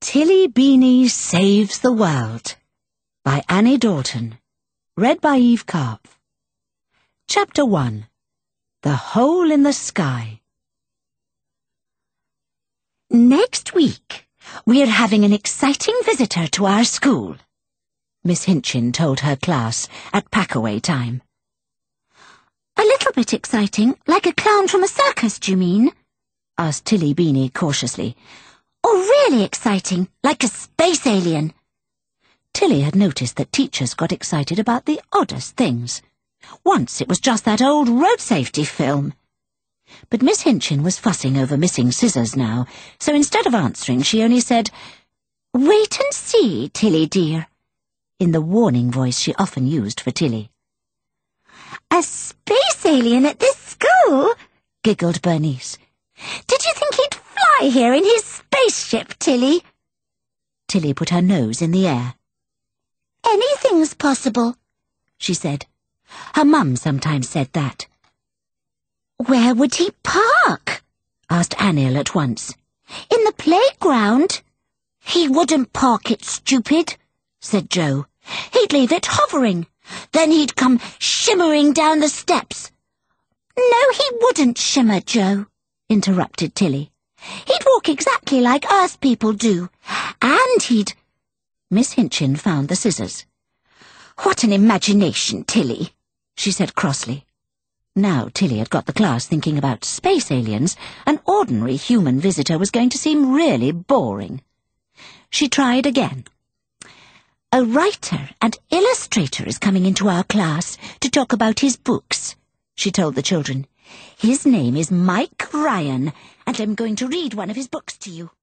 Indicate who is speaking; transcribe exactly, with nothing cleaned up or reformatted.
Speaker 1: Tilly Beanie Saves the World by Annie Dalton. Read by Eve Karpf. Chapter one. The Hole in the Sky. Next week, we're having an exciting visitor to our school, Miss Hinchin told her class at pack-away time. A little bit exciting, like a clown from a circus, do you mean? Asked Tilly Beanie cautiously. Or really exciting, like a space alien? Tilly had noticed that teachers got excited about the oddest things. Once it was just that old road safety film. But Miss Hinchin was fussing over missing scissors now, so instead of answering she only said, "Wait and see, Tilly dear," in the warning voice she often used for Tilly. "A space alien at this school?" giggled Bernice. "Did you think he'd fly here in his spaceship, Tilly?" Tilly put her nose in the air. "Anything's possible," she said. Her mum sometimes said that. "Where would he park?" asked Anil at once. "In the playground?" "He wouldn't park it, stupid," said Jo. "He'd leave it hovering. Then he'd come shimmering down the steps." "No, he wouldn't shimmer, Jo," interrupted Tilly. "He'd walk exactly like Earth people do. And he'd—" Miss Hinchin found the scissors. "What an imagination, Tilly," she said crossly. Now Tilly had got the class thinking about space aliens. An ordinary human visitor was going to seem really boring. She tried again. "A writer and illustrator is coming into our class to talk about his books," she told the children. "His name is Mike Ryan, and I'm going to read one of his books to you."